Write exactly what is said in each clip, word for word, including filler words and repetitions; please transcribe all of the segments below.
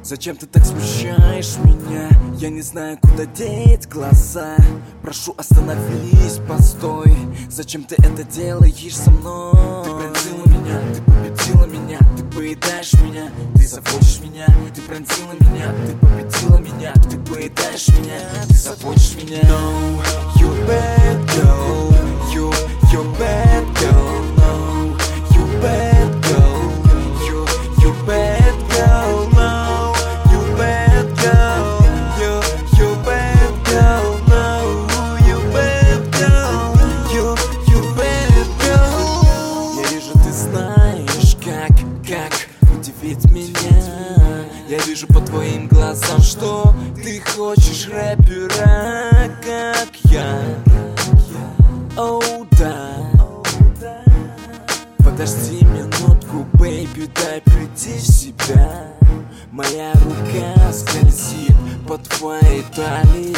Зачем ты так смущаешь меня? Я не знаю, куда деть глаза. Прошу, остановись, постой. Зачем ты это делаешь со мной? Ты пронзила меня, ты победила меня. Ты поедаешь меня, ты заводишь меня. Ты пронзила меня, ты победила меня. Ты поедаешь меня, ты заводишь меня. No, you bad girl. You, you bad girl. No, you bad girl. You, you bad girl. No, you bad girl. You, you bad girl. No, you bad girl. You, you bad girl. Я вижу, ты знаешь, как, как удивить меня. Я вижу по твоим глазам, что ты хочешь рэпера, как я. Оу, да. Подожди минутку, бэйби, дай прийти в себя. Моя рука скользит по твоей талии.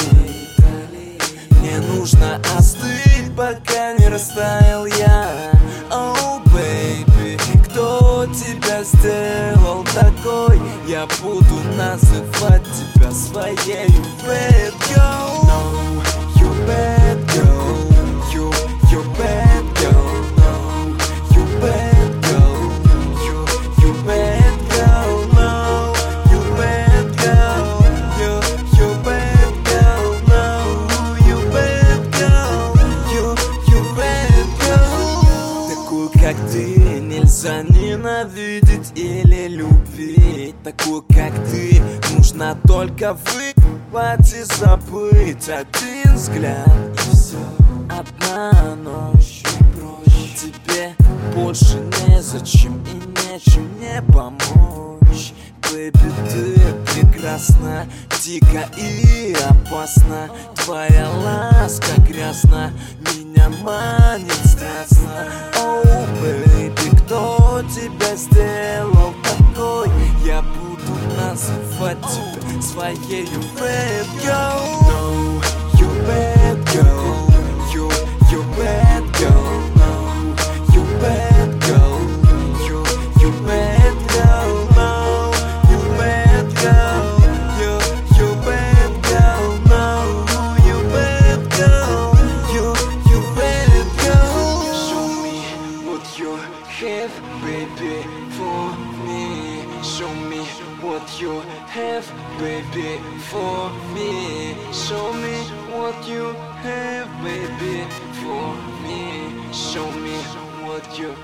Мне нужно остыть, пока не растаял я. Оу, бэйби, кто тебя сделал такой? Я буду называть тебя своей bad girl. No, you bad girl. You, you bad girl. No, you bad girl. You, you bad girl. No, you bad girl. You, you bad girl. No, you bad girl. You, you bad girl. Такую, как ты, нельзя ненавидеть или любить. Такую, как ты, нужно только выпать и забыть. Один взгляд и все. Одна ночь проще. Тебе больше незачем и нечем мне помочь. Бэйби, ты прекрасна, дико и опасна. Твоя ласка грязна, меня манит страстно. Оу, бэйби, кто тебя сделал такой? Я буду называть тебя своей bad girl. No, you bad girl. You, you bad girl. No, you bad girl. You, you bad girl. No, you bad girl. You, you bad girl. No, you bad girl. You, you bad girl. Show me what you have, baby, for me. Show me what you have, baby, for me. Show me what you have, baby, for me. Show me what you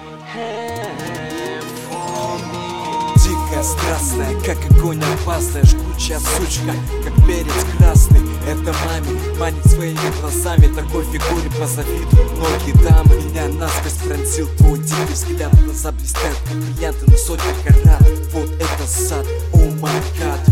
have for me. Дикая, страстная, как огонь опасная, жгучая сучка, как перец красный. Это маме манит своими глазами, такой фигуре позавидуй. Ноги дамы, меня насквозь пронзил твой дикий взгляд. Глаза блестят, как бриллианты на сотни карат. Вот это сад, о май гад.